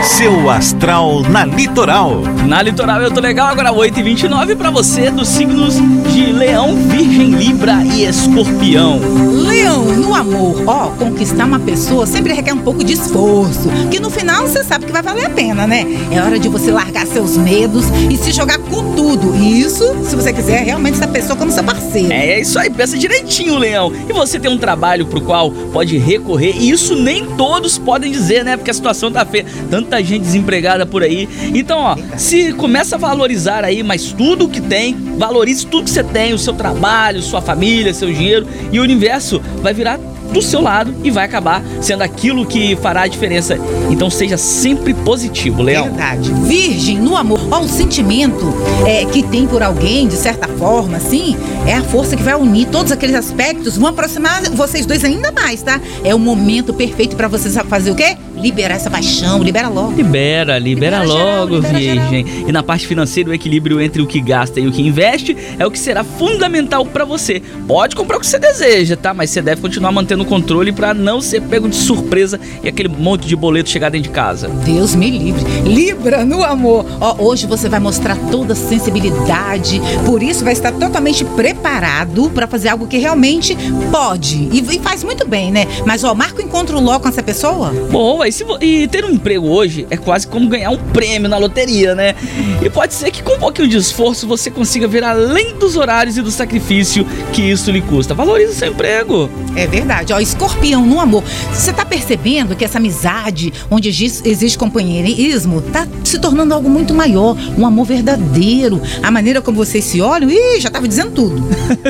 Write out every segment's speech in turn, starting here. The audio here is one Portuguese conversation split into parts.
Seu astral na Litoral. Na Litoral eu tô legal, agora 8h29 pra você dos signos de Leão, Virgem, Libra e Escorpião. Leão, no amor, conquistar uma pessoa sempre requer um pouco de esforço, que no final você sabe que vai valer a pena, né? É hora de você largar seus medos e se jogar com tudo. Isso, se você quiser realmente essa pessoa como seu parceiro. É isso aí, pensa direitinho, Leão. E você tem um trabalho pro qual pode recorrer, e isso nem todos podem dizer, né? Porque a situação tá feia, tanta gente desempregada por aí. Então, se começa a valorizar aí, mas tudo que tem, valorize tudo que você tem, o seu trabalho, sua família, seu dinheiro, e o universo vai virar do seu lado e vai acabar sendo aquilo que fará a diferença. Então seja sempre positivo, Leão. Verdade. Virgem, no amor, o sentimento que tem por alguém, de certa forma, assim, é a força que vai unir todos aqueles aspectos, vão aproximar vocês dois ainda mais, tá? É o momento perfeito pra vocês fazer o quê? Liberar essa paixão, libera logo. Libera logo, Virgem. E na parte financeira, o equilíbrio entre o que gasta e o que investe é o que será fundamental pra você. Pode comprar o que você deseja, tá? Mas você deve continuar mantendo o controle pra não ser pego de surpresa e aquele monte de boleto chegar dentro de casa. Deus me livre. Libra, no amor. Hoje você vai mostrar toda a sensibilidade, por isso vai estar totalmente preparado pra fazer algo que realmente pode. E faz muito bem, né? Mas, marca o encontro logo com essa pessoa. Boa, e ter um emprego hoje é quase como ganhar um prêmio na loteria, né? E pode ser que com um pouquinho de esforço você consiga ver além dos horários e do sacrifício que isso lhe custa. Valorize seu emprego. É verdade. Escorpião, no amor, você tá percebendo que essa amizade, onde existe companheirismo, tá se tornando algo muito maior, um amor verdadeiro. A maneira como vocês se olham, já tava dizendo tudo.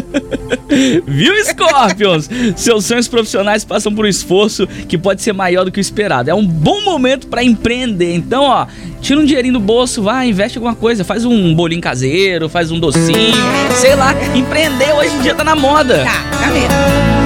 Viu, Scorpions? Seus sonhos profissionais passam por um esforço que pode ser maior do que o esperado. É um bom momento pra empreender. Então, tira um dinheirinho do bolso, vai, investe em alguma coisa, faz um bolinho caseiro, faz um docinho, sei lá, empreender hoje em dia tá na moda. Tá mesmo.